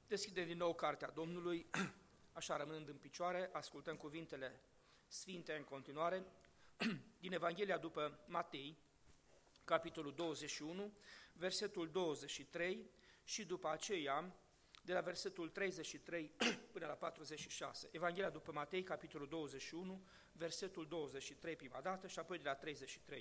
Deschidem din nou Cartea Domnului, așa rămânând în picioare, ascultăm cuvintele sfinte în continuare, din Evanghelia după Matei, capitolul 21, versetul 23 și după aceea, de la versetul 33 până la 46. Evanghelia după Matei, capitolul 21, versetul 23 prima dată și apoi de la 33.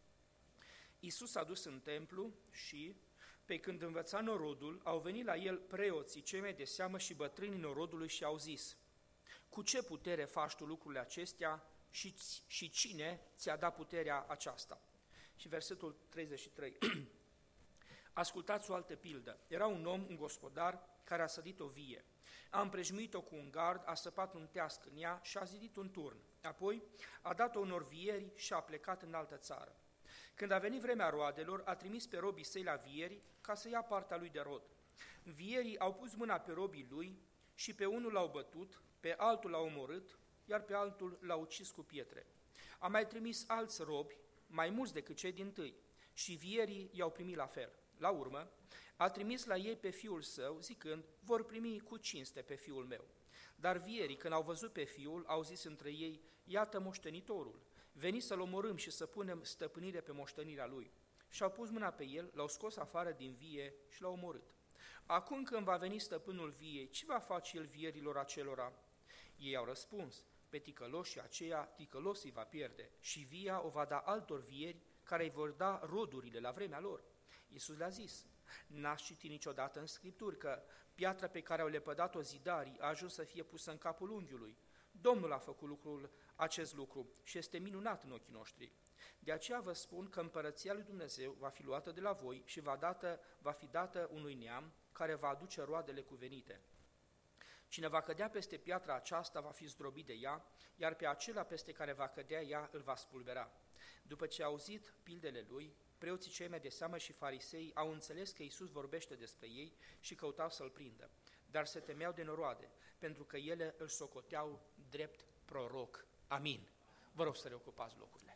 Iisus s-a dus în templu și, pe când învăța norodul, au venit la el preoții cei mai de seamă și bătrânii norodului și au zis: cu ce putere faci tu lucrurile acestea și cine ți-a dat puterea aceasta? Și versetul 33. Ascultați o altă pildă. Era un om, un gospodar, care a sădit o vie. A împrejmuit-o cu un gard, a săpat un teasc în ea și a zidit un turn. Apoi a dat-o unor vieri și a plecat în altă țară. Când a venit vremea roadelor, a trimis pe robii săi la vieri ca să ia partea lui de rod. Vierii au pus mâna pe robii lui și pe unul l-au bătut, pe altul l-au omorât, iar pe altul l-au ucis cu pietre. A mai trimis alți robi, mai mulți decât cei dintâi, și vierii i-au primit la fel. La urmă, a trimis la ei pe fiul său, zicând: vor primi cu cinste pe fiul meu. Dar vierii, când au văzut pe fiul, au zis între ei: iată moștenitorul, veniți să-l omorâm și să punem stăpânire pe moștenirea lui. Și-au pus mâna pe el, l-au scos afară din vie și l-au omorât. Acum când va veni stăpânul viei, ce va face el vierilor acelora? Ei au răspuns: pe ticăloșii aceia, ticălos îi va pierde și via o va da altor vieri care îi vor da rodurile la vremea lor. Iisus le-a zis: n-ați citit niciodată în Scripturi că piatra pe care au lepădat-o zidarii a ajuns să fie pusă în capul unghiului? Domnul a făcut acest lucru și este minunat în ochii noștri. De aceea vă spun că împărăția lui Dumnezeu va fi luată de la voi și va fi dată unui neam care va aduce roadele cuvenite. Cine va cădea peste piatra aceasta va fi zdrobit de ea, iar pe acela peste care va cădea ea îl va spulbera. După ce au auzit pildele lui, preoții cei mai de seamă și farisei au înțeles că Iisus vorbește despre ei și căutau să-l prindă, dar se temeau de noroade, pentru că ele îl socoteau drept proroc. Amin. Vă rog să reocupați locurile.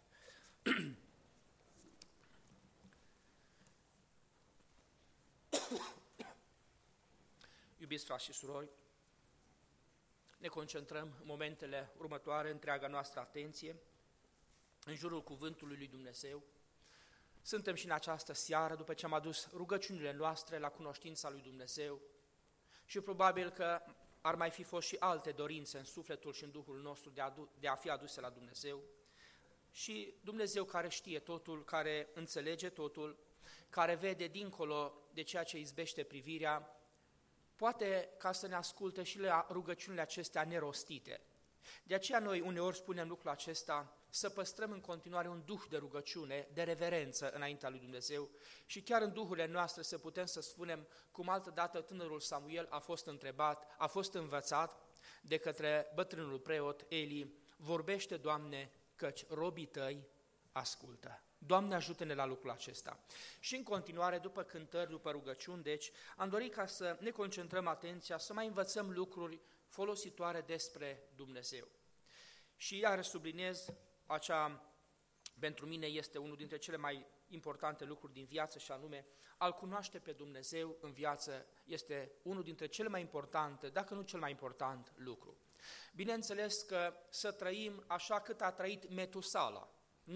Iubiți frați și surori, ne concentrăm în momentele următoare, întreaga noastră atenție, în jurul cuvântului lui Dumnezeu. Suntem și în această seară, după ce am adus rugăciunile noastre la cunoștința lui Dumnezeu și probabil că ar mai fi fost și alte dorințe în sufletul și în Duhul nostru de a fi aduse la Dumnezeu. Și Dumnezeu care știe totul, care înțelege totul, care vede dincolo de ceea ce izbește privirea, poate ca să ne asculte și la rugăciunile acestea nerostite. De aceea noi uneori spunem lucrul acesta, să păstrăm în continuare un duh de rugăciune, de reverență înaintea lui Dumnezeu și chiar în duhurile noastre să putem să spunem cum altădată tânărul Samuel a fost întrebat, a fost învățat de către bătrânul preot Eli: vorbește, Doamne, căci robii tăi ascultă. Doamne, ajută-ne la lucrul acesta. Și în continuare, după cântări, după rugăciuni, deci, am dorit ca să ne concentrăm atenția, să mai învățăm lucruri folositoare despre Dumnezeu. Și iar subliniez, pentru mine este unul dintre cele mai importante lucruri din viață și anume, a-L cunoaște pe Dumnezeu în viață este unul dintre cele mai importante, dacă nu cel mai important lucru. Bineînțeles că să trăim așa cât a trăit Metusala,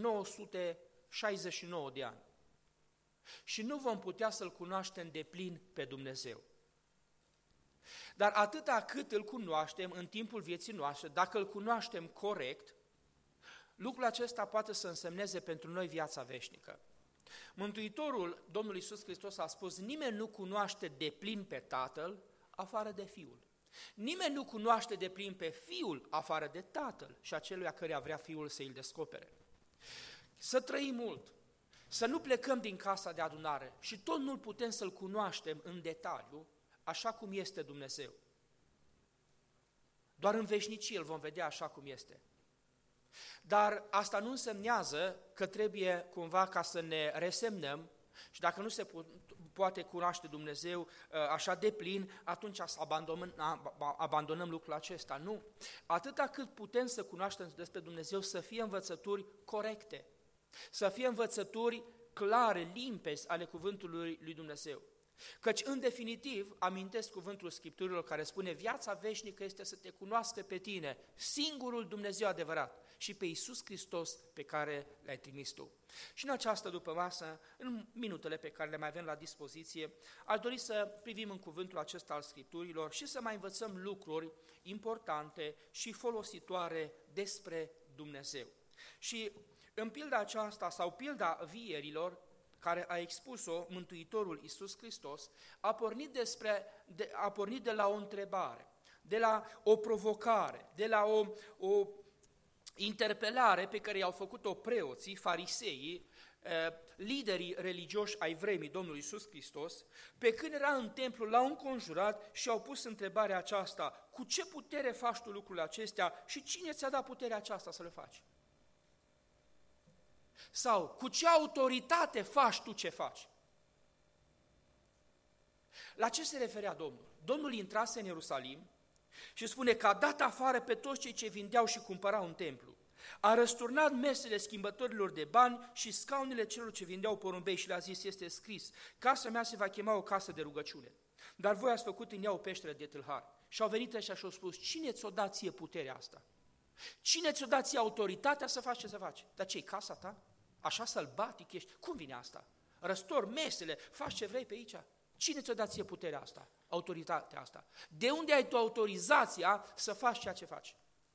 969 de ani. Și nu vom putea să-L cunoaștem deplin pe Dumnezeu. Dar atâta cât îl cunoaștem în timpul vieții noastre, dacă îl cunoaștem corect, lucrul acesta poate să însemneze pentru noi viața veșnică. Mântuitorul, Domnul Iisus Hristos, a spus: nimeni nu cunoaște deplin pe Tatăl afară de Fiul. Nimeni nu cunoaște deplin pe Fiul afară de Tatăl și aceluia căreia vrea Fiul să îl descopere. Să trăim mult, să nu plecăm din casa de adunare și tot nu putem să-L cunoaștem în detaliu, așa cum este Dumnezeu. Doar în veșnicie îl vom vedea așa cum este. Dar asta nu însemnează că trebuie cumva ca să ne resemnăm și dacă nu se poate cunoaște Dumnezeu așa de plin, atunci să abandonăm lucrul acesta. Nu. Atâta cât putem să cunoaștem despre Dumnezeu, să fie învățături corecte, să fie învățături clare, limpezi ale cuvântului lui Dumnezeu. Căci, în definitiv, amintesc cuvântul Scripturilor care spune: viața veșnică este să te cunoască pe tine, singurul Dumnezeu adevărat, și pe Iisus Hristos pe care l-ai trimis tu. Și în această dupămasă, în minutele pe care le mai avem la dispoziție, aș dori să privim în cuvântul acesta al Scripturilor și să mai învățăm lucruri importante și folositoare despre Dumnezeu. Și în pilda aceasta, sau pilda vierilor, care a expus-o Mântuitorul Iisus Hristos, a pornit de la o întrebare, de la o provocare, de la o interpelare pe care i-au făcut-o preoții, fariseii, liderii religioși ai vremii Domnului Iisus Hristos, pe când era în templu, l-au înconjurat și au pus întrebarea aceasta: cu ce putere faci tu lucrurile acestea și cine ți-a dat puterea aceasta să le faci? Sau, cu ce autoritate faci tu ce faci? La ce se referea Domnul? Domnul intrase în Ierusalim și spune că a dat afară pe toți cei ce vindeau și cumpărau în templu. A răsturnat mesele schimbătorilor de bani și scaunele celor ce vindeau porumbei și le-a zis: este scris, casa mea se va chema o casă de rugăciune. Dar voi ați făcut în ea o peșteră de tâlhari. Și au venit ăștia și au spus: cine ți-o dat ție puterea asta? Cine ți-o dat ție autoritatea să faci ce să faci? Dar ce-i casa ta? Așa sălbatic ești? Cum vine asta? Răstori mesele, faci ce vrei pe aici? Cine ți-o dat ție puterea asta, autoritatea asta? De unde ai tu autorizația să faci ceea ce faci?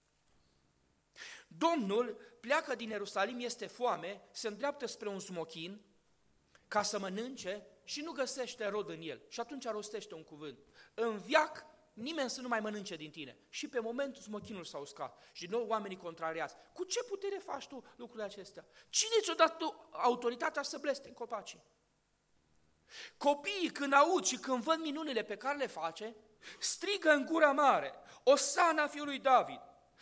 Domnul pleacă din Ierusalim, este foame, se îndreaptă spre un smochin ca să mănânce și nu găsește rod în el. Și atunci rostește un cuvânt: în veac nimeni să nu mai mănânce din tine. Și pe momentul smochinul s-a uscat. Și din nou oamenii contrariați: cu ce putere faci tu lucrurile acestea? Cine ți-a dat tu autoritatea să blestemi copacii? Copiii, când aud și când văd minunile pe care le face, strigă în gura mare: Osana fiului David!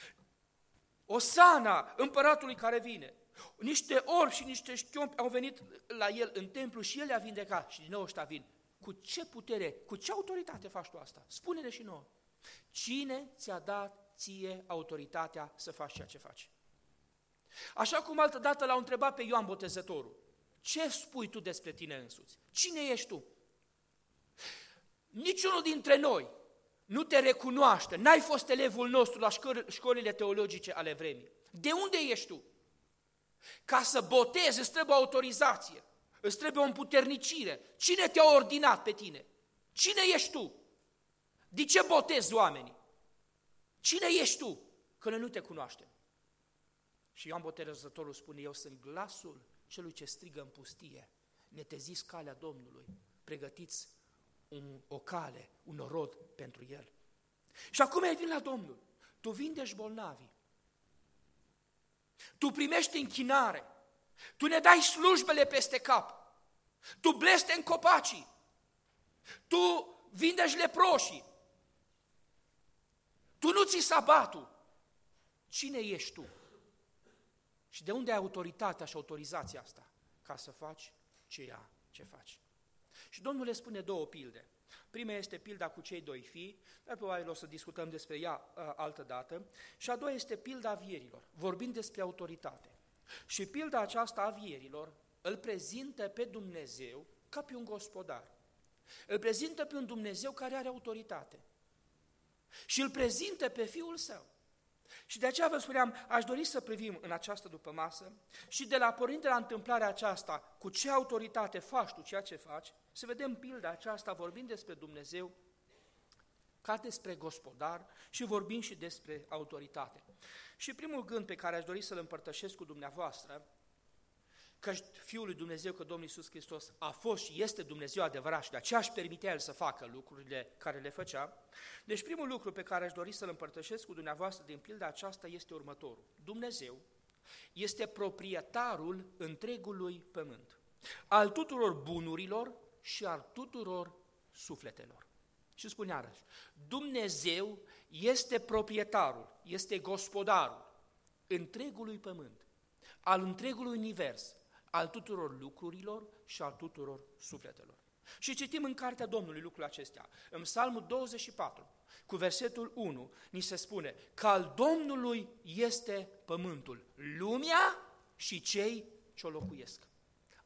Osana împăratului care vine! Niște orbi și niște șchiompi au venit la el în templu și el le-a vindecat. Și din nou ăștia vin: cu ce putere, cu ce autoritate faci tu asta? Spune-ne și nouă. Cine ți-a dat ție autoritatea să faci ceea ce faci? Așa cum altădată l-au întrebat pe Ioan Botezătorul: ce spui tu despre tine însuți? Cine ești tu? Niciunul dintre noi nu te recunoaște, n-ai fost elevul nostru la școlile teologice ale vremii. De unde ești tu? Ca să botezi îți trebuie autorizație, îți trebuie o împuternicire. Cine te-a ordinat pe tine? Cine ești tu? De ce botezi oamenii? Cine ești tu? Că noi nu te cunoaștem. Și Ioan Botezătorul spune: eu sunt glasul celui ce strigă în pustie: neteziți calea Domnului, pregătiți o cale, un orod pentru el. Și acum ai venit la Domnul, tu vindești bolnavii, tu primești închinare, tu ne dai slujbele peste cap, tu blestemi copacii, tu vindești leproșii, tu nu ții sabatul. Cine ești tu? Și de unde ai autoritatea și autorizația asta ca să faci ceea ce faci? Și Domnul le spune două pilde. Prima este pilda cu cei doi fii, dar probabil o să discutăm despre ea altă dată. Și a doua este pilda vierilor, vorbind despre autoritate. Și pilda aceasta a vierilor îl prezintă pe Dumnezeu ca pe un gospodar. Îl prezintă pe un Dumnezeu care are autoritate. Și îl prezintă pe Fiul Său. Și de aceea vă spuneam, aș dori să privim în această dupămasă și pornind de la întâmplarea aceasta, cu ce autoritate faci tu ceea ce faci, să vedem pilda aceasta vorbind despre Dumnezeu ca despre gospodar și vorbim și despre autoritate. Și primul gând pe care aș dori să-l împărtășesc cu dumneavoastră, că Fiul lui Dumnezeu, că Domnul Iisus Hristos a fost și este Dumnezeu adevărat și de aceea își permitea El să facă lucrurile care le făcea. Deci primul lucru pe care aș dori să-l împărtășesc cu dumneavoastră din pilda aceasta este următorul. Dumnezeu este proprietarul întregului pământ, al tuturor bunurilor și al tuturor sufletelor. Și spune iarăși, Dumnezeu este proprietarul, este gospodarul întregului pământ, al întregului univers, al tuturor lucrurilor și al tuturor sufletelor. Și citim în cartea Domnului lucrul acestea. În Psalmul 24, cu versetul 1, ni se spune că al Domnului este pământul, lumea și cei ce o locuiesc.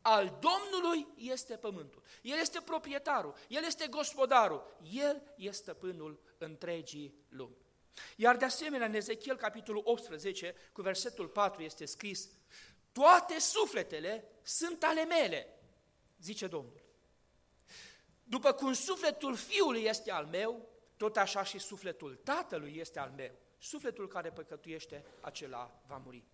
Al Domnului este pământul. El este proprietarul, El este gospodarul, El este stăpânul întregii lumi. Iar de asemenea, în Ezechiel, capitolul 18, cu versetul 4 este scris: toate sufletele sunt ale mele, zice Domnul. După cum sufletul fiului este al meu, tot așa și sufletul tatălui este al meu. Sufletul care păcătuiește, acela va muri.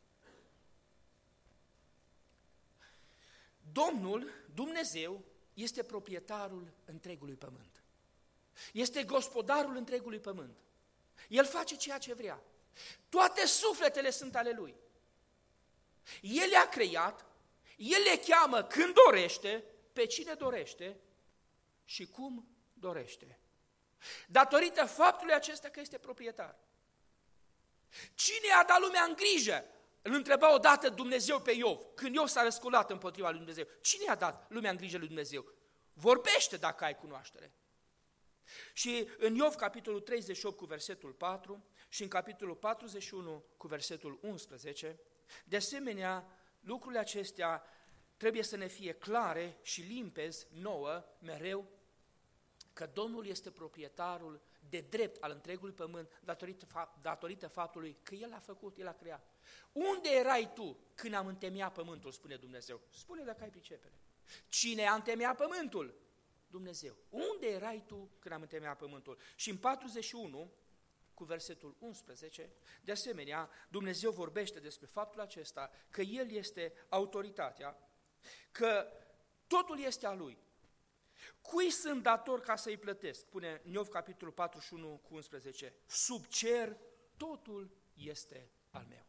Domnul, Dumnezeu, este proprietarul întregului pământ. Este gospodarul întregului pământ. El face ceea ce vrea. Toate sufletele sunt ale Lui. El le-a creat, El le cheamă când dorește, pe cine dorește și cum dorește. Datorită faptului acesta că este proprietar. Cine a dat lumea în grijă? Îl întreba odată Dumnezeu pe Iov, când Iov s-a răsculat împotriva lui Dumnezeu. Cine a dat lumea în grijă lui Dumnezeu? Vorbește dacă ai cunoaștere. Și în Iov, capitolul 38 cu versetul 4 și în capitolul 41 cu versetul 11, de asemenea, lucrurile acestea trebuie să ne fie clare și limpezi nouă, mereu, că Domnul este proprietarul de drept al întregului pământ datorită faptului că El a făcut, El a creat. Unde erai tu când am întemeiat pământul, spune Dumnezeu? Spune dacă ai pricepere. Cine a întemeiat pământul? Dumnezeu. Unde erai tu când am întemeiat pământul? Și în 41, cu versetul 11, de asemenea, Dumnezeu vorbește despre faptul acesta, că El este autoritatea, că totul este a Lui. Cui sunt dator ca să-i plătesc? Spune Iov, capitolul 41, cu 11. Sub cer totul este al meu.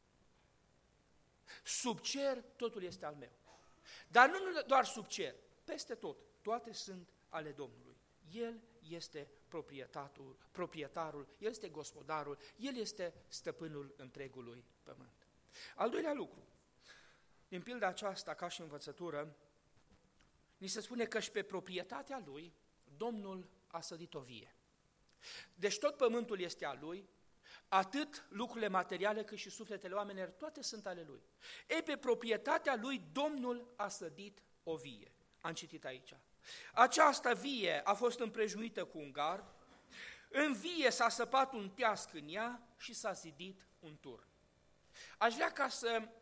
Sub cer totul este al meu. Dar nu doar sub cer, peste tot, toate sunt ale Domnului. El este proprietarul, El este gospodarul, El este stăpânul întregului pământ. Al doilea lucru, din pilda aceasta, ca și învățătură, ni se spune că și pe proprietatea Lui, Domnul a sădit o vie. Deci tot pământul este al Lui, atât lucrurile materiale cât și sufletele oamenilor, toate sunt ale Lui. Ei, pe proprietatea Lui, Domnul a sădit o vie. Am citit aici. Această vie a fost împrejmuită cu un gard, în vie s-a săpat un teasc în ea și s-a zidit un turn. Aș vrea ca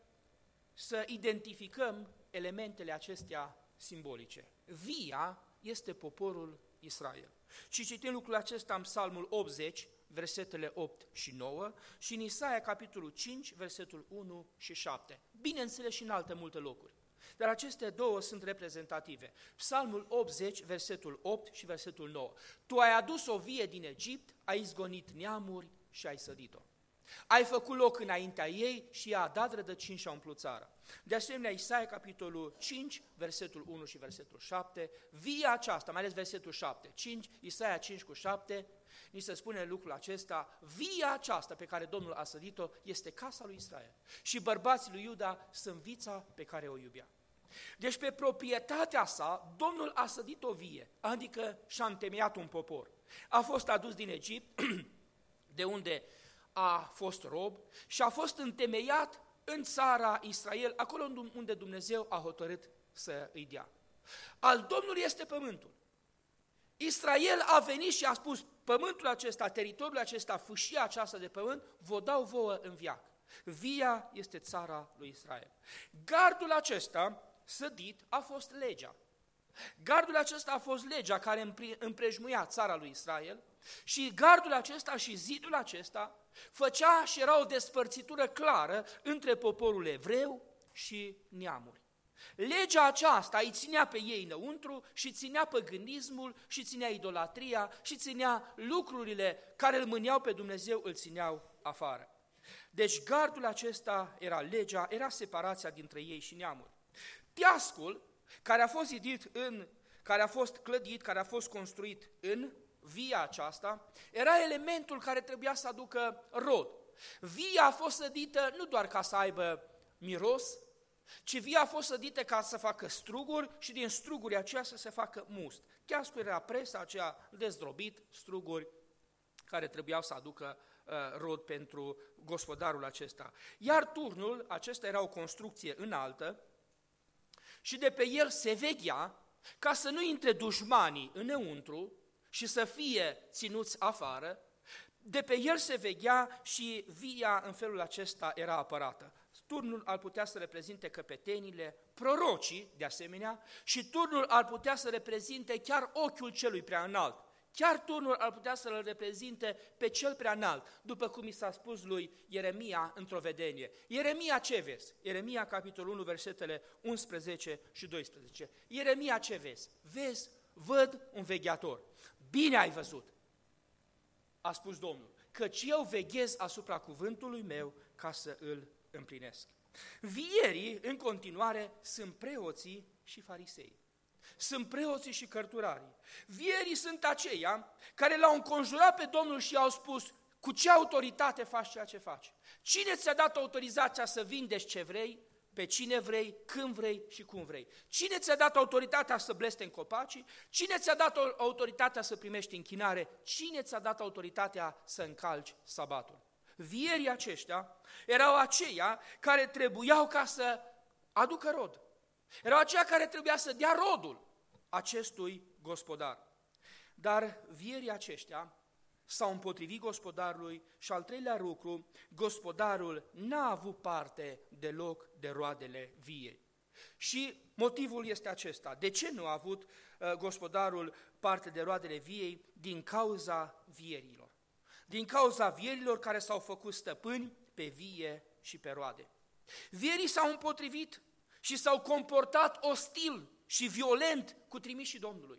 să identificăm elementele acestea simbolice. Via este poporul Israel. Și citim lucrul acesta în Psalmul 80, versetele 8 și 9, și în Isaia, capitolul 5, versetul 1 și 7. Bineînțeles și în alte multe locuri. Dar aceste două sunt reprezentative. Psalmul 80, versetul 8 și versetul 9. Tu ai adus o vie din Egipt, ai izgonit neamuri și ai sădit-o. Ai făcut loc înaintea ei și ea a dat rădăcini și a umplut țara. De asemenea, Isaia, capitolul 5, versetul 1 și versetul 7, via aceasta, mai ales versetul 7, Isaia 5 cu 7, ni se spune lucrul acesta: via aceasta pe care Domnul a sădit-o este casa lui Israel și bărbații lui Iuda sunt vița pe care o iubea. Deci pe proprietatea sa, Domnul a sădit o vie, adică și-a întemeiat un popor. A fost adus din Egipt, de unde a fost rob, și a fost întemeiat în țara Israel, acolo unde Dumnezeu a hotărât să îi dea. Al Domnului este pământul. Israel a venit și a spus: pământul acesta, teritoriul acesta, fâșia aceasta de pământ, vă dau vouă în veac. Via este țara lui Israel. Gardul acesta sădit a fost legea. Gardul acesta a fost legea care împrejmuia țara lui Israel și gardul acesta și zidul acesta făcea și era o despărțitură clară între poporul evreu și neamuri. Legea aceasta îi ținea pe ei înăuntru și ținea păgânismul și ținea idolatria și ținea lucrurile care îl mâneau pe Dumnezeu, îl țineau afară. Deci gardul acesta era legea, era separația dintre ei și neamuri. Teascul care a fost zidit care a fost clădit, care a fost construit în via aceasta, era elementul care trebuia să aducă rod. Via a fost sădită nu doar ca să aibă miros, ci via a fost sădită ca să facă struguri și din struguri aceea să se facă must. Teascul era presa aceea dezdrobit, struguri care trebuiau să aducă rod pentru gospodarul acesta. Iar turnul, acesta era o construcție înaltă și de pe el se veghea ca să nu intre dușmanii înăuntru și să fie ținuți afară. De pe el se veghea și via în felul acesta era apărată. Turnul ar putea să reprezinte căpetenile, prorocii de asemenea, și turnul ar putea să reprezinte chiar ochiul celui prea înalt. Chiar turnul ar putea să-l reprezinte pe cel prea înalt, după cum i s-a spus lui Ieremia într-o vedenie. Ieremia ce vezi? Ieremia capitolul 1, versetele 11 și 12. Ieremia ce vezi? Văd un vegheator. Bine ai văzut, a spus Domnul, căci eu veghez asupra cuvântului meu ca să îl împlinesc. Vierii, în continuare, sunt preoții și farisei. Sunt preoții și cărturarii. Vierii sunt aceia care l-au înconjurat pe Domnul și i-au spus: cu ce autoritate faci ceea ce faci? Cine ți-a dat autorizația să vindești ce vrei, pe cine vrei, când vrei și cum vrei? Cine ți-a dat autoritatea să blestemi copacii? Cine ți-a dat autoritatea să primești închinare? Cine ți-a dat autoritatea să încalci sabatul? Vierii aceștia erau aceia care trebuiau ca să aducă rod. Erau aceia care trebuia să dea rodul acestui gospodar. Dar vierii aceștia s-au împotrivit gospodarului și al treilea lucru, gospodarul n-a avut parte deloc de roadele viei. Și motivul este acesta. De ce nu a avut gospodarul parte de roadele viei? Din cauza vierilor. Din cauza vierilor care s-au făcut stăpâni pe vie și pe roade. Vierii s-au împotrivit și s-au comportat ostil și violent cu trimișii Domnului.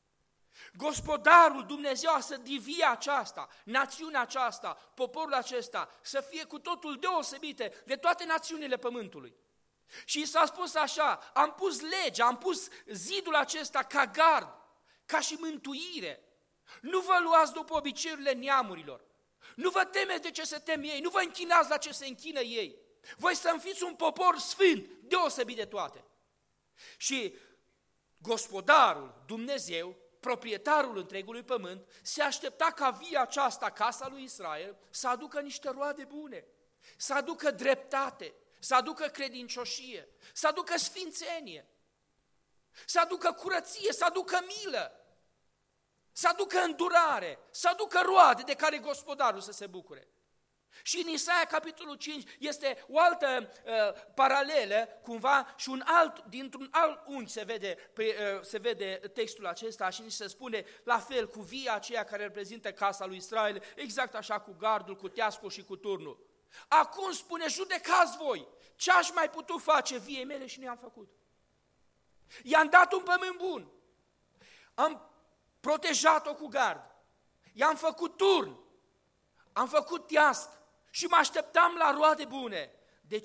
Gospodarul Dumnezeu a să divie aceasta, națiunea aceasta, poporul acesta, să fie cu totul deosebite de toate națiunile pământului. Și s-a spus așa: am pus legea, am pus zidul acesta ca gard, ca și mântuire. Nu vă luați după obiceiurile neamurilor, nu vă temeți de ce se tem ei, nu vă închinați la ce se închină ei. Voi să-mi fiți un popor sfânt, deosebit de toate. Și gospodarul Dumnezeu, proprietarul întregului pământ, se aștepta ca via aceasta, casa lui Israel, să aducă niște roade bune, să aducă dreptate, să aducă credincioșie, să aducă sfințenie, să aducă curăție, să aducă milă, să aducă îndurare, să aducă roade de care gospodarul să se bucure. Și în Isaia, capitolul 5, este o altă paralelă, cumva, și dintr-un alt unghi se vede textul acesta și ni se spune la fel cu via aceea care reprezintă casa lui Israel, exact așa cu gardul, cu teascul și cu turnul. Acum spune: judecați voi, ce aș mai putut face viei mele și nu i-am făcut. I-am dat un pământ bun, am protejat-o cu gard, i-am făcut turn, am făcut teasc și mă așteptam la roade bune. De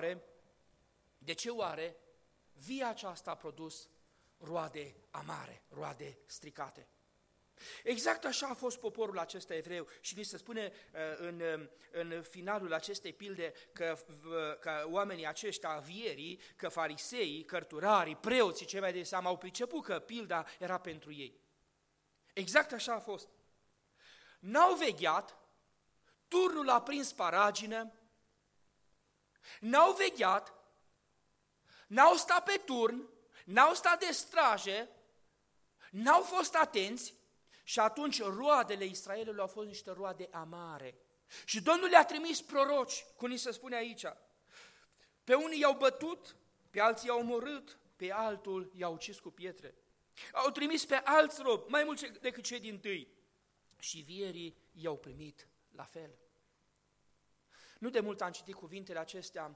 ce oare via aceasta a produs roade amare, roade stricate? Exact așa a fost poporul acesta evreu și ni se spune în finalul acestei pilde că oamenii aceștia, vierii, că fariseii, cărturarii, preoții, cei mai de seamă, au priceput că pilda era pentru ei. Exact așa a fost. N-au vegheat, turnul a prins paragină, n-au vegheat, n-au stat pe turn, n-au stat de straje, n-au fost atenți și atunci roadele Israelului au fost niște roade amare. Și Domnul le-a trimis proroci, cum ni se spune aici. Pe unii i-au bătut, pe alții i-au omorât, pe altul i-au ucis cu pietre. Au trimis pe alți robi, mai mulți decât cei dintâi. Și vierii i-au primit la fel. Nu de mult am citit cuvintele acestea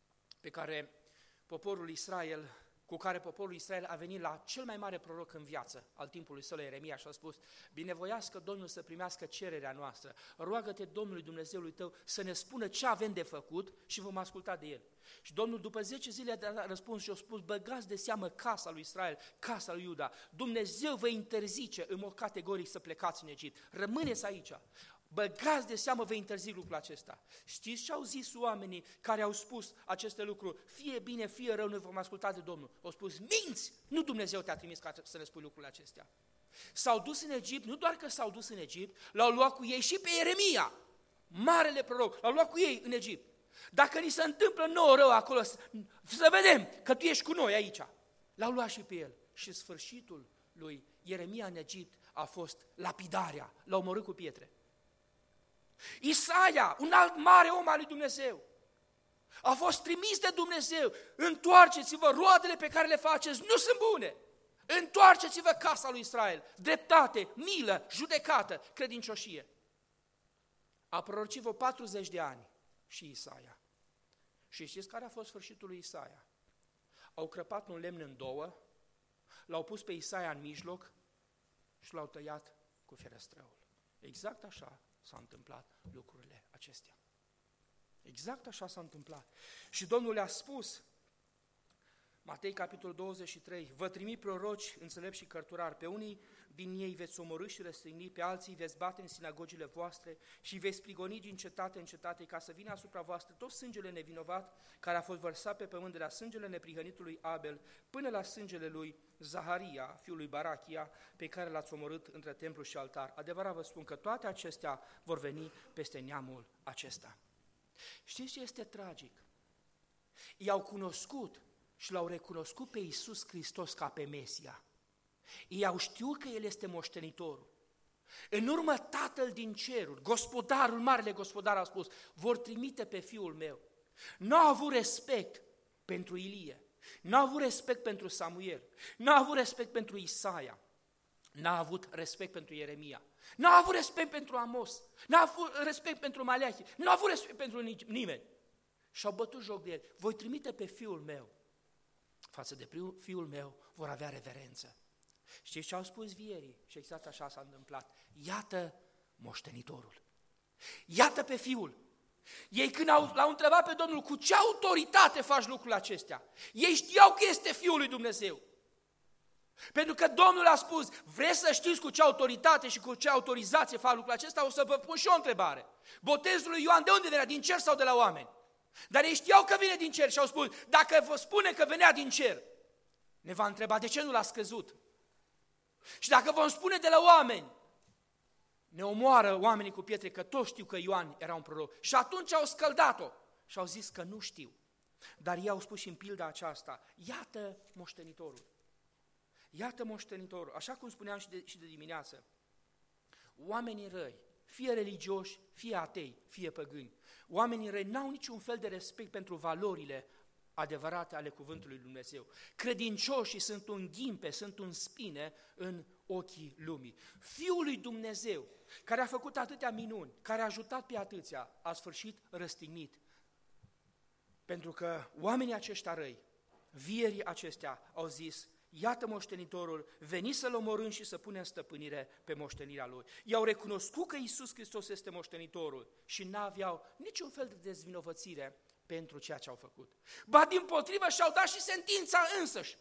cu care poporul Israel a venit la cel mai mare proroc în viață al timpului său, Ieremia, și a spus: binevoiască Domnul să primească cererea noastră, roagă-te Domnului Dumnezeului tău să ne spună ce avem de făcut și vom asculta de El. Și Domnul după 10 zile a răspuns și a spus: băgați de seamă casa lui Israel, casa lui Iuda, Dumnezeu vă interzice în mod categoric să plecați în Egipt, rămâneți aici. Băgați de seamă, vă interzic lucrul acesta. Știți ce au zis oamenii care au spus aceste lucruri? Fie bine, fie rău, noi vom asculta de Domnul. Au spus: minți! Nu Dumnezeu te-a trimis ca să ne spui lucrurile acestea. S-au dus în Egipt, nu doar că s-au dus în Egipt, l-au luat cu ei și pe Ieremia, marele proroc, l-au luat cu ei în Egipt. Dacă ni se întâmplă nouă rău acolo, să vedem că tu ești cu noi aici. L-au luat și pe el. Și sfârșitul lui Ieremia în Egipt a fost lapidarea. L-au omorât cu pietre. Isaia, un alt mare om al lui Dumnezeu, a fost trimis de Dumnezeu. Întoarceți-vă, roadele pe care le faceți nu sunt bune. Întoarceți-vă casa lui Israel. Dreptate, milă, judecată, credincioșie. A prorocit 40 de ani și Isaia. Și știți care a fost sfârșitul lui Isaia? Au crăpat un lemn în două, l-au pus pe Isaia în mijloc și l-au tăiat cu ferestrăul. Exact așa s-au întâmplat lucrurile acestea. Exact așa s-a întâmplat. Și Domnul le-a spus, Matei, capitolul 23, vă trimit proroci, înțelepți și cărturari, pe unii din ei veți omorî și răstigni, pe alții veți bate în sinagogile voastre și veți prigoni din cetate în cetate, ca să vină asupra voastră tot sângele nevinovat care a fost vărsat pe pământ, de la sângele neprihănitului Abel până la sângele lui Zaharia, fiul lui Barachia, pe care l-ați omorât între templu și altar. Adevărat vă spun că toate acestea vor veni peste neamul acesta. Știți ce este tragic? I-au cunoscut și l-au recunoscut pe Iisus Hristos ca pe Mesia. Ei au știut că El este moștenitorul. În urmă Tatăl din ceruri, gospodarul, marele gospodar a spus, vor trimite pe Fiul meu. N-au avut respect pentru Ilie, n-au avut respect pentru Samuel, n-au avut respect pentru Isaia, n-au avut respect pentru Ieremia, n-au avut respect pentru Amos, n-au avut respect pentru Maleachi, n-au avut respect pentru nimeni. Și-au bătut joc de El. Voi trimite pe Fiul meu. Față de Fiul meu vor avea reverență. Știți ce au spus vierii? Și exact așa s-a întâmplat. Iată moștenitorul. Iată pe Fiul. Ei când l-au întrebat pe Domnul, cu ce autoritate faci lucrurile acestea? Ei știau că este Fiul lui Dumnezeu. Pentru că Domnul a spus, vreți să știți cu ce autoritate și cu ce autorizație fac lucrurile acestea? O să vă pun și o întrebare. Botezul lui Ioan de unde venea? Din cer sau de la oameni? Dar ei știau că vine din cer și au spus, dacă vă spune că venea din cer, ne va întreba de ce nu l-a scăzut. Și dacă vom spune de la oameni, ne omoară oamenii cu pietre, că toți știu că Ioan era un proroc. Și atunci au scăldat-o și au zis că nu știu. Dar ei au spus și în pilda aceasta, iată moștenitorul. Iată moștenitorul. Așa cum spuneam și de dimineață, oamenii răi, fie religioși, fie atei, fie păgâni, oamenii răi n-au niciun fel de respect pentru valorile adevărate ale cuvântului lui Dumnezeu. Credincioșii sunt un ghimpe, sunt un spine în ochii lumii. Fiul lui Dumnezeu, care a făcut atâtea minuni, care a ajutat pe atâția, a sfârșit răstignit. Pentru că oamenii aceștia răi, vierii acestea, au zis, iată moștenitorul, veni să-l omorâm și să punem stăpânire pe moștenirea lui. I-au recunoscut că Iisus Hristos este moștenitorul și n-aveau niciun fel de dezvinovățire pentru ceea ce au făcut. Ba dimpotrivă și-au dat și sentința însăși.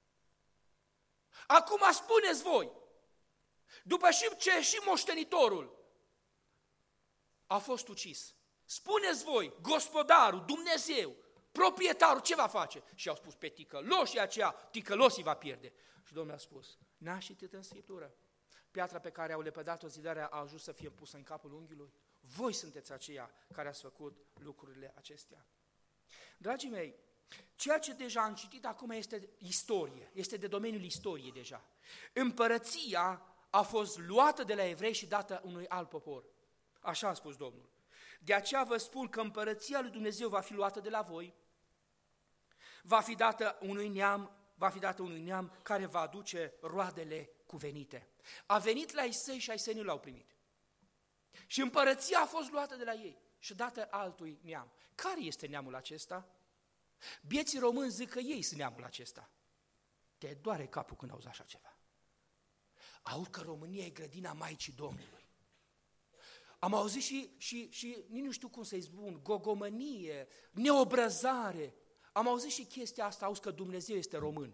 Acum spuneți voi, după ce și moștenitorul a fost ucis, spuneți voi, gospodarul, Dumnezeu, proprietarul, ce va face? Și au spus pe ticăloșii aceia, ticăloșii va pierde. Și Domnul a spus, n-a citit în Scriptură, piatra pe care au lepădat-o zidarea a ajuns să fie pusă în capul unghiului? Voi sunteți aceia care ați făcut lucrurile acestea. Dragii mei, ceea ce deja am citit acum este istorie, este de domeniul istoriei deja. Împărăția a fost luată de la evrei și dată unui alt popor. Așa a spus Domnul. De aceea vă spun că împărăția lui Dumnezeu va fi luată de la voi, va fi dată unui neam care va aduce roadele cuvenite. A venit la Isai și Isai nu l-au primit. Și împărăția a fost luată de la ei și dată altui neam. Care este neamul acesta? Bieții români zic că ei sunt neamul acesta. Te doare capul când auzi așa ceva. Aud că România e grădina Maicii Domnului. Am auzit și nici nu știu cum să-i spun, gogomănie, neobrăzare. Am auzit și chestia asta, auzi că Dumnezeu este român.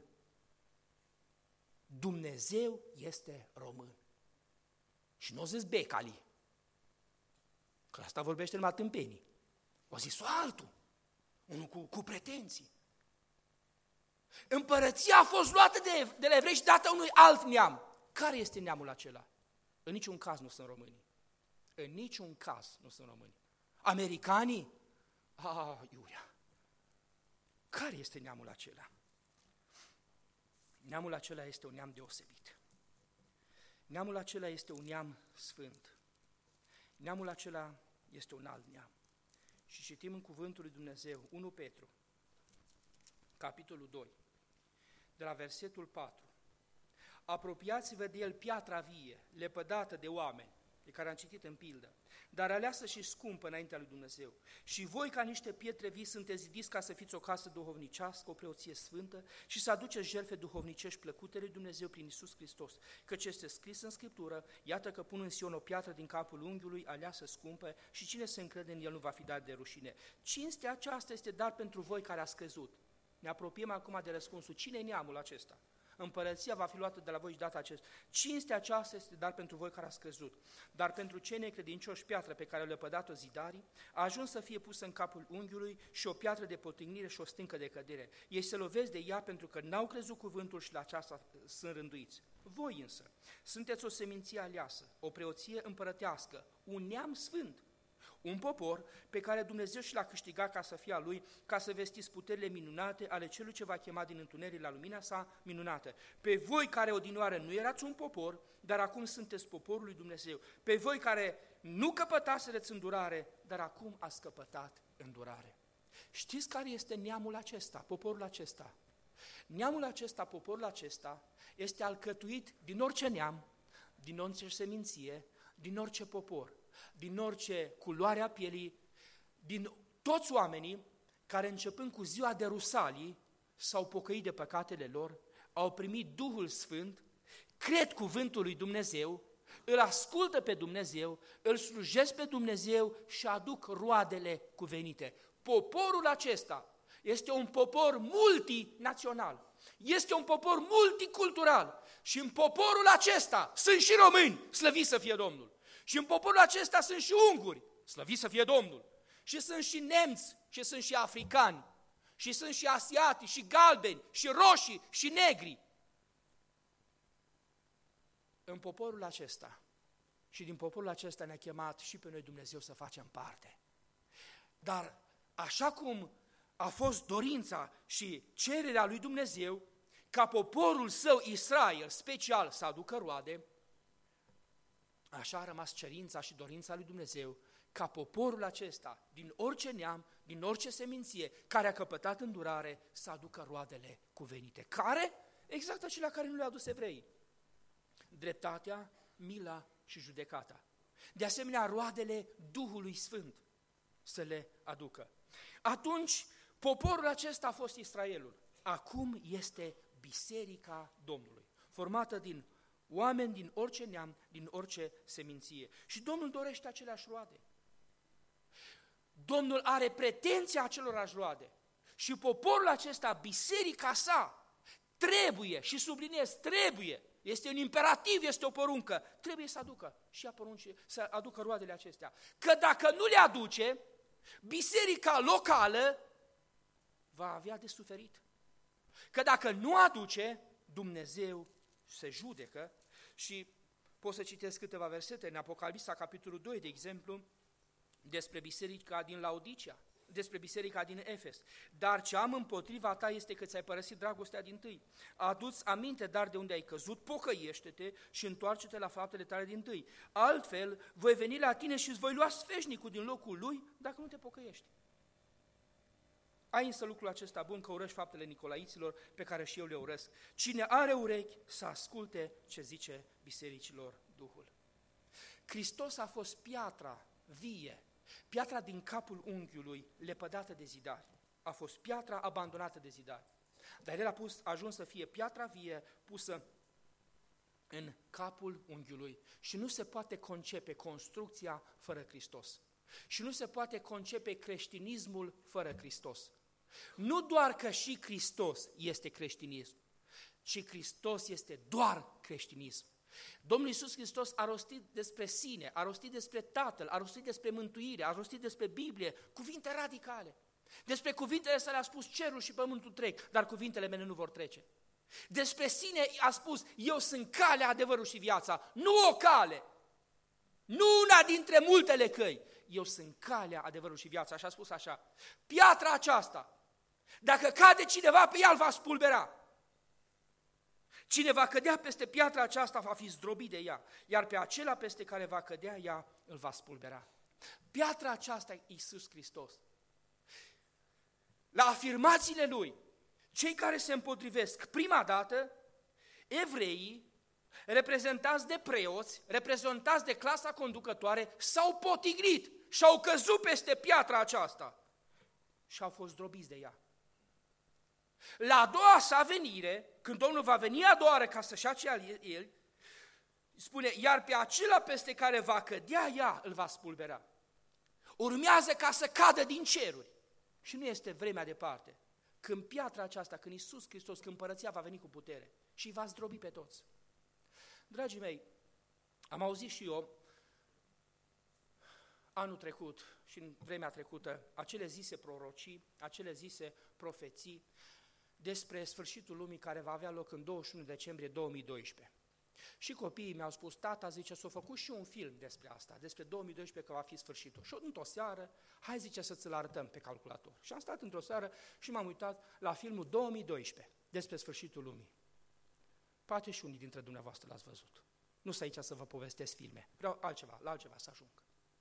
Dumnezeu este român. Și nu o zis Becali, că asta vorbește numai tâmpenii. O zis-o altul, unul cu pretenții. Împărăția a fost luată de la evrei și dată unui alt neam. Care este neamul acela? În niciun caz nu sunt românii. În niciun caz nu sunt români. Americanii? Iurea. Care este neamul acela? Neamul acela este un neam deosebit. Neamul acela este un neam sfânt. Neamul acela este un alt neam. Și citim în cuvântul lui Dumnezeu, 1 Petru, capitolul 2, de la versetul 4. Apropiați-vă de el piatra vie, lepădată de oameni, de care am citit în pildă, dar aleasă și scumpă înaintea lui Dumnezeu. Și voi, ca niște pietre vii, sunteți zidiți ca să fiți o casă duhovnicească, o preoție sfântă și să aduceți jertfe duhovnicești plăcute lui Dumnezeu prin Iisus Hristos. Căci este scris în Scriptură, iată că pun în Sion o piatră din capul unghiului, aleasă scumpă, și cine se încrede în el nu va fi dat de rușine. Cinstea aceasta este dar pentru voi care ați crezut. Ne apropiem acum de răspunsul. Cine e neamul acesta? Împărăția va fi luată de la voi și data acesta. Cinstea aceasta este dar pentru voi care ați crezut. Dar pentru cei necredincioși, piatră pe care le-au lepădat-o zidarii, a ajuns să fie pusă în capul unghiului și o piatră de potignire și o stâncă de cădere. Ei se lovesc de ea pentru că n-au crezut cuvântul și la aceasta sunt rânduiți. Voi însă sunteți o seminție aleasă, o preoție împărătească, un neam sfânt, un popor pe care Dumnezeu și l-a câștigat ca să fie a Lui, ca să vestiți puterile minunate ale Celui ce v-a chemat din întuneric la lumina sa minunată. Pe voi care odinioară nu erați un popor, dar acum sunteți poporul lui Dumnezeu. Pe voi care nu căpătasereți îndurare, dar acum ați căpătat îndurare. Știți care este neamul acesta, poporul acesta? Neamul acesta, poporul acesta, este alcătuit din orice neam, din orice seminție, din orice popor, din orice culoare a pielii, din toți oamenii care începând cu ziua de Rusalii s-au pocăit de păcatele lor, au primit Duhul Sfânt, cred cuvântul lui Dumnezeu, îl ascultă pe Dumnezeu, îl slujesc pe Dumnezeu și aduc roadele cuvenite. Poporul acesta este un popor multinațional, este un popor multicultural și în poporul acesta sunt și români, slăviți să fie Domnul. Și în poporul acesta sunt și unguri, slăviți să fie Domnul, și sunt și nemți, și sunt și africani, și sunt și asiatici, și galbeni, și roșii, și negri. În poporul acesta, și din poporul acesta ne-a chemat și pe noi Dumnezeu să facem parte. Dar așa cum a fost dorința și cererea lui Dumnezeu, ca poporul său Israel special să aducă roade, așa a rămas cerința și dorința lui Dumnezeu ca poporul acesta, din orice neam, din orice seminție, care a căpătat îndurare, să aducă roadele cuvenite. Care? Exact acelea care nu le-au adus evreii. Dreptatea, mila și judecata. De asemenea, roadele Duhului Sfânt să le aducă. Atunci, poporul acesta a fost Israelul. Acum este Biserica Domnului, formată din oameni din orice neam, din orice seminție. Și Domnul dorește aceleași roade. Domnul are pretenția acelorași roade. Și poporul acesta, biserica sa, trebuie, și subliniez, trebuie, este un imperativ, este o poruncă, trebuie să aducă și să aducă roadele acestea. Că dacă nu le aduce, biserica locală va avea de suferit. Că dacă nu aduce, Dumnezeu se judecă. Și pot să citesc câteva versete în Apocalipsa, capitolul 2, de exemplu, despre biserica din Laodicea, despre biserica din Efes. Dar ce am împotriva ta este că ți-ai părăsit dragostea dintâi. Adu-ți aminte, dar de unde ai căzut, pocăiește-te și întoarce-te la faptele tale dintâi. Altfel, voi veni la tine și îți voi lua sfeșnicul din locul lui dacă nu te pocăiești. Ai însă lucrul acesta bun, că urăști faptele nicolaiților, pe care și eu le urăsc. Cine are urechi să asculte ce zice bisericilor Duhul. Hristos a fost piatra vie, piatra din capul unghiului lepădată de zidari. A fost piatra abandonată de zidari. Dar el a ajuns să fie piatra vie pusă în capul unghiului. Și nu se poate concepe construcția fără Hristos. Și nu se poate concepe creștinismul fără Hristos. Nu doar că și Hristos este creștinism, ci Hristos este doar creștinism. Domnul Iisus Hristos a rostit despre sine, a rostit despre Tatăl, a rostit despre mântuire, a rostit despre Biblie, cuvinte radicale. Despre cuvintele sale a spus cerul și pământul trec, dar cuvintele mele nu vor trece. Despre sine a spus, eu sunt calea, adevărul și viața, nu o cale, nu una dintre multele căi. Eu sunt calea, adevărul și viața. Și a spus așa, piatra aceasta, dacă cade cineva pe ea, îl va spulbera. Cine va cădea peste piatra aceasta va fi zdrobit de ea, iar pe acela peste care va cădea ea îl va spulbera. Piatra aceasta e Iisus Hristos. La afirmațiile Lui, cei care se împotrivesc prima dată, evreii, reprezentați de preoți, reprezentați de clasa conducătoare, s-au potignit și au căzut peste piatra aceasta și au fost zdrobiți de ea. La a doua sa venire, când Domnul va veni a doua oară ca să-și ia El, spune, iar pe acela peste care va cădea ea îl va spulbera. Urmează ca să cadă din ceruri. Și nu este vremea departe, când piatra aceasta, când Iisus Hristos, când împărăția va veni cu putere și îi va zdrobi pe toți. Dragii mei, am auzit și eu anul trecut și în vremea trecută acele zise prorocii, acele zise profeții despre sfârșitul lumii care va avea loc în 21 decembrie 2012. Și copiii mi-au spus, tata, zice, s-a făcut și un film despre asta, despre 2012 că va fi sfârșitul. Și într-o seară, hai, zice, să-ți-l arătăm pe calculator. Și am stat într-o seară și m-am uitat la filmul 2012 despre sfârșitul lumii. Poate și unii dintre dumneavoastră l-ați văzut. Nu sunt aici să vă povestesc filme, vreau la altceva să ajung.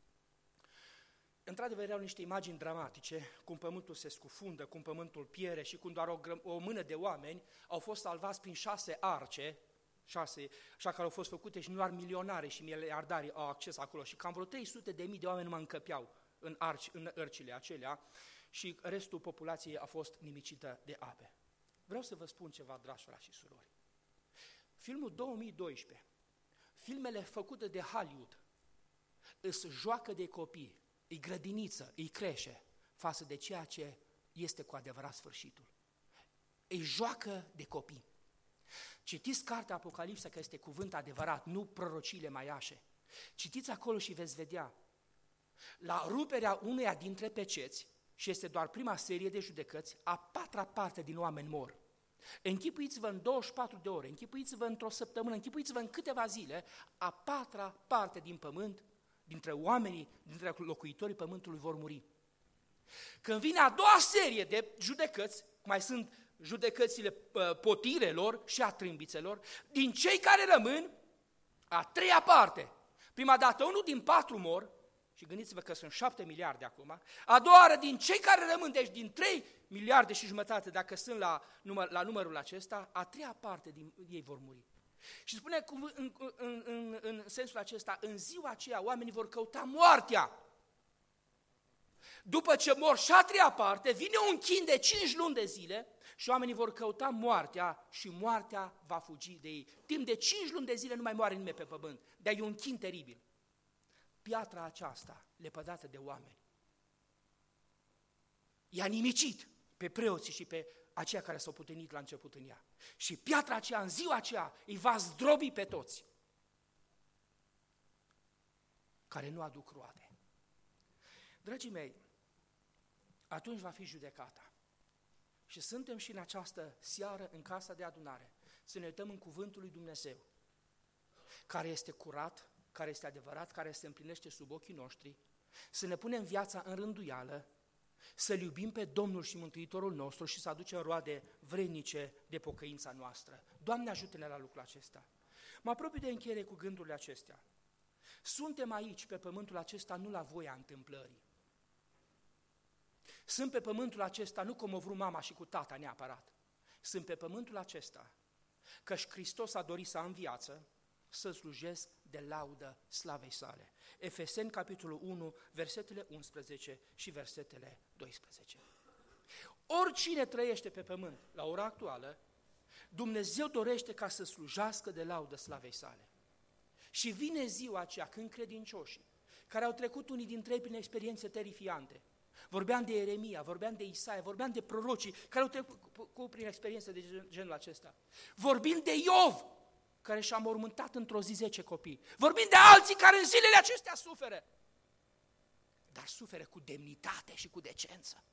Într-adevăr, erau niște imagini dramatice, cum pământul se scufundă, cum pământul piere și cum doar o mână de oameni au fost salvați prin 6 arce, 6, așa care au fost făcute și nu doar milionare și miliardari au acces acolo și cam vreo 300.000 de oameni nu mai încăpeau în ărcile acelea și restul populației a fost nimicită de ape. Vreau să vă spun ceva, dragi frați și surori. Filmul 2012, filmele făcute de Hollywood, îs joacă de copii, îi grădiniță, îi crește față de ceea ce este cu adevărat sfârșitul. Îi joacă de copii. Citiți cartea Apocalipsa, că este cuvânt adevărat, nu prorociile maiașe. Citiți acolo și veți vedea, la ruperea uneia dintre peceți, și este doar prima serie de judecăți, a 4-a parte din oameni mor. Închipuiți-vă în 24 de ore, închipuiți-vă într-o săptămână, închipuiți-vă în câteva zile, a 4-a parte din pământ, dintre oamenii, dintre locuitorii pământului vor muri. Când vine a doua serie de judecăți, mai sunt judecățile potirelor și a trâmbițelor, din cei care rămân, a treia parte, prima dată 1 din 4 mor, și gândiți-vă că sunt 7 miliarde acum, a doua oară din cei care rămân, deci din 3 miliarde și jumătate, dacă sunt la numărul acesta, a treia parte din ei vor muri. Și spune în sensul acesta, în ziua aceea oamenii vor căuta moartea. După ce mor și a treia parte, vine un chin de 5 luni de zile și oamenii vor căuta moartea și moartea va fugi de ei. Timp de 5 luni de zile nu mai moare nimeni pe pământ, dar e un chin teribil. Piatra aceasta, lepădată de oameni, i-a nimicit pe preoții și pe aceia care s-au putenit la început în ea. Și piatra aceea, în ziua aceea, îi va zdrobi pe toți care nu aduc roade. Dragii mei, atunci va fi judecata. Și suntem și în această seară în casa de adunare să ne uităm în cuvântul lui Dumnezeu, care este curat, care este adevărat, care se împlinește sub ochii noștri, să ne punem viața în rânduială, să-L iubim pe Domnul și Mântuitorul nostru și să aducem roade vrednice de pocăința noastră. Doamne, ajută-ne la lucrul acesta. Mă apropii de încheiere cu gândurile acestea. Suntem aici, pe pământul acesta, nu la voia întâmplării. Sunt pe pământul acesta nu cum o vrut mama și cu tata neapărat. Sunt pe pământul acesta căci Hristos a dorit să am viață, să slujesc de laudă slavei sale. Efeseni, capitolul 1, versetele 11 și versetele 12. Oricine trăiește pe pământ la ora actuală, Dumnezeu dorește ca să slujească de laudă slavei sale. Și vine ziua aceea când credincioșii, care au trecut unii dintre ei prin experiențe terifiante, vorbeam de Ieremia, vorbeam de Isaia, vorbeam de prorocii care au trecut prin experiențe de genul acesta, vorbind de Iov, care și-a mormântat într-o zi 10 copii, vorbind de alții care în zilele acestea suferă, dar suferă cu demnitate și cu decență.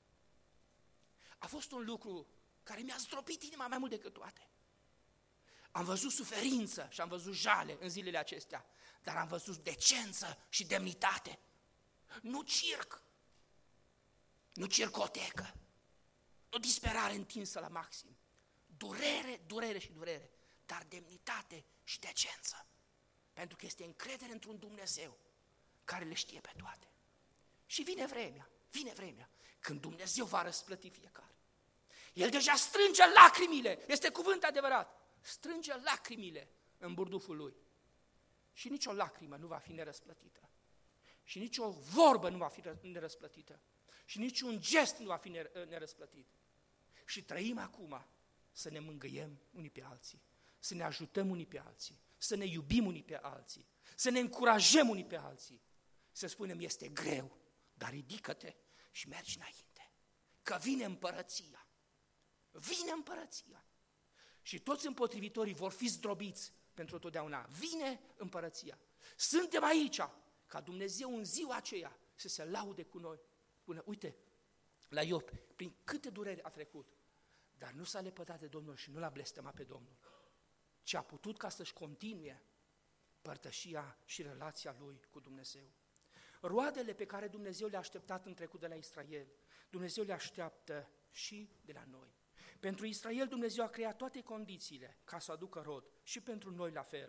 A fost un lucru care mi-a zdrobit inima mai mult decât toate. Am văzut suferință și am văzut jale în zilele acestea, dar am văzut decență și demnitate. Nu circ, nu circotecă, nu disperare întinsă la maxim. Durere, durere și durere, dar demnitate și decență. Pentru că este încredere într-un Dumnezeu care le știe pe toate. Și vine vremea, când Dumnezeu va răsplăti fiecare. El deja strânge lacrimile, este cuvânt adevărat, strânge lacrimile în burduful lui. Și nicio lacrimă nu va fi nerăsplătită. Și nicio vorbă nu va fi nerăsplătită. Și niciun gest nu va fi nerăsplătit. Și trăim acum să ne mângâiem unii pe alții, să ne ajutăm unii pe alții, să ne iubim unii pe alții, să ne încurajăm unii pe alții, să spunem este greu, dar ridică-te și mergi înainte, că vine împărăția. Vine împărăția. Și toți împotrivitorii vor fi zdrobiți pentru totdeauna. Vine împărăția. Suntem aici ca Dumnezeu în ziua aceea să se laude cu noi. Spune, uite, la Iov, prin câte dureri a trecut, dar nu s-a lepădat de Domnul și nu l-a blestemat pe Domnul, ci a putut ca să-și continue părtășia și relația lui cu Dumnezeu. Roadele pe care Dumnezeu le-a așteptat în trecut de la Israel, Dumnezeu le așteaptă și de la noi. Pentru Israel Dumnezeu a creat toate condițiile ca să aducă rod și pentru noi la fel.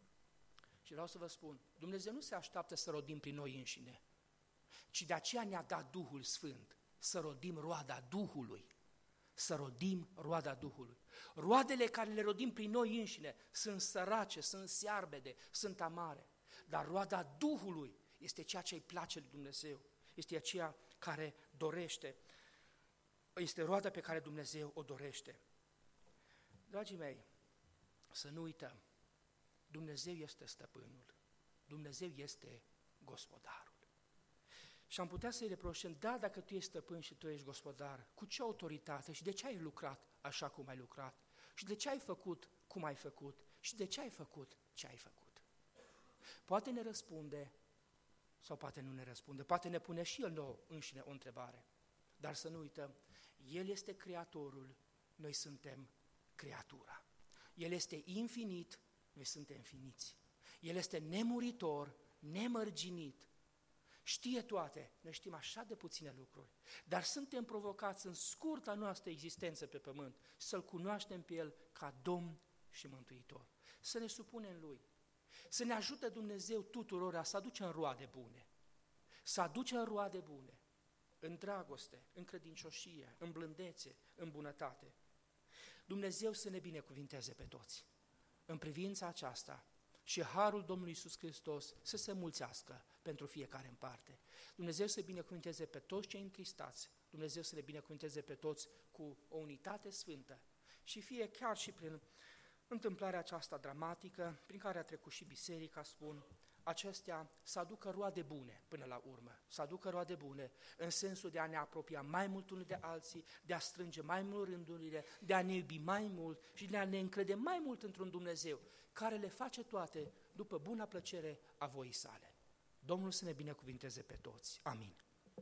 Și vreau să vă spun, Dumnezeu nu se așteaptă să rodim prin noi înșine, ci de aceea ne-a dat Duhul Sfânt, să rodim roada Duhului, să rodim roada Duhului. Roadele care le rodim prin noi înșine sunt sărace, sunt searbede, sunt amare, dar roada Duhului este ceea ce îi place lui Dumnezeu, este aceea care dorește, este roada pe care Dumnezeu o dorește. Dragii mei, să nu uităm, Dumnezeu este stăpânul, Dumnezeu este gospodarul. Și am putea să-i reproșăm, da, dacă tu ești stăpân și tu ești gospodar, cu ce autoritate și de ce ai lucrat așa cum ai lucrat? Și de ce ai făcut cum ai făcut? Și de ce ai făcut ce ai făcut? Poate ne răspunde sau poate nu ne răspunde, poate ne pune și El nouă înșine o întrebare. Dar să nu uităm, El este Creatorul, noi suntem creatura. El este infinit, noi suntem finiți. El este nemuritor, nemărginit, știe toate, noi știm așa de puține lucruri, dar suntem provocați în scurta noastră existență pe pământ să-L cunoaștem pe El ca Domn și Mântuitor, să ne supunem Lui, să ne ajute Dumnezeu tuturora să aducem roade bune, să aducem roade bune, în dragoste, în credincioșie, în blândețe, în bunătate. Dumnezeu să ne binecuvinteze pe toți. În privința aceasta, și harul Domnului Iisus Hristos să se mulțească pentru fiecare în parte. Dumnezeu să binecuvânteze pe toți cei întristați, Dumnezeu să le binecuvânteze pe toți cu o unitate sfântă și fie chiar și prin întâmplarea aceasta dramatică, prin care a trecut și biserica, spun, acestea să aducă roade bune până la urmă, să aducă roade bune în sensul de a ne apropia mai mult unii de alții, de a strânge mai mult rândurile, de a ne iubi mai mult și de a ne încrede mai mult într-un Dumnezeu care le face toate după buna plăcere a voii sale. Domnul să ne binecuvinteze pe toți. Amin.